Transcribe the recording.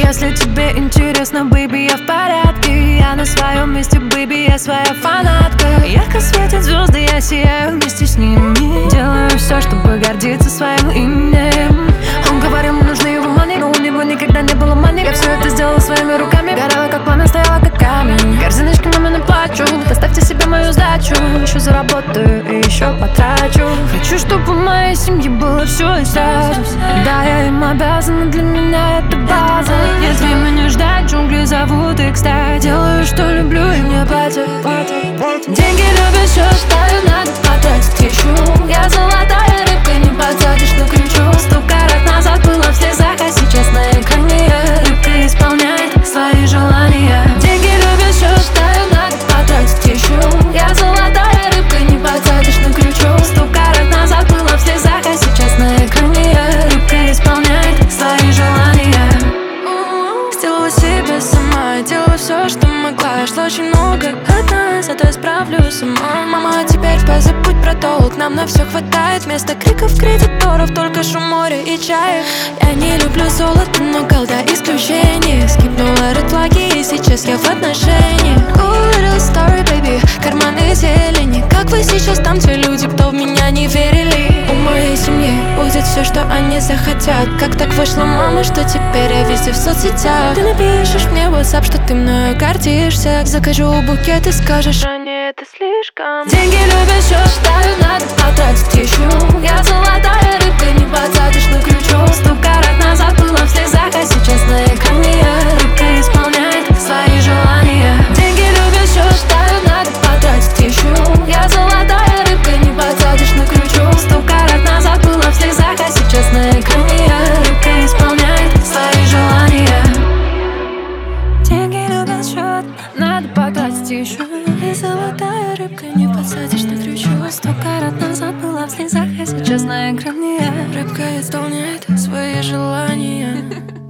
Если тебе интересно, бэйби, я в порядке. Я на своем месте, бэйби, я своя фанатка. Ярко светят звезды, я сияю вместе с ними. Делаю все, чтобы гордиться своим именем. Он говорил, мне нужны его мани, но у него никогда не было мани. Я все это сделала своими руками. Горела как пламя, стояла как камень. Корзиночки мамину плачу. Доставьте себе мою сдачу. Еще заработаю и еще потрачу. Хочу, чтобы в моей семье было все и сразу. Да, я им обязана, для меня это база. Нет времени ждать, джунгли зовут и, кстати, делаю, что люблю, и мне платят. Деньги любят, все считаю, надо потратить еще. Я золотая рыбка, не подсадишь на крючок. 100 карат назад была в слезах, а сейчас на экране я. Рыбка исполняет свои желания. Деньги любят, все считаю, надо потратить еще. Я золотая рыбка, не подсадишь на крючок. 100 карат назад была в слезах, а сейчас на экране я. Рыбка исполняет свои желания. Сделала себе сама, делала все, что могла. Шла очень много одна, зато я справлюсь сама. Мама, теперь позабудь про толк, нам на все хватает. Вместо криков, кредиторов, только шум моря и чая. Я не люблю золото, но голда исключение. Скипнула red флаги, и сейчас я в отношениях. Cool little story, baby, карманы зелени. Как вы сейчас там, те люди, кто в меня не верили? У моей семьи будет все, что они захотят. Как так вышло, мама, что теперь я везде в соцсетях? Ты напишешь мне в WhatsApp, что ты мною гордишься. Закажу букет и скажешь, а не, это слишком. Деньги любят, все считаю, надо потратить еще. Я золотая рыбка, не подсадишь на крючок. 100 карат назад была в слезах, а сейчас на экране я. Рыбка исполняет свои желания. Деньги любят, все считаю, надо потратить еще. Я золотая рыбка, не подсадишь на крючок. 100 карат назад была в слезах, а сейчас на экране я. Рыбка исполняет свои желания. Деньги любят счет, надо потратить еще. И золотая рыбка, не подсадишь на крючок. 100 карат назад была в слезах, а сейчас на экране я. Рыбка исполняет свои желания.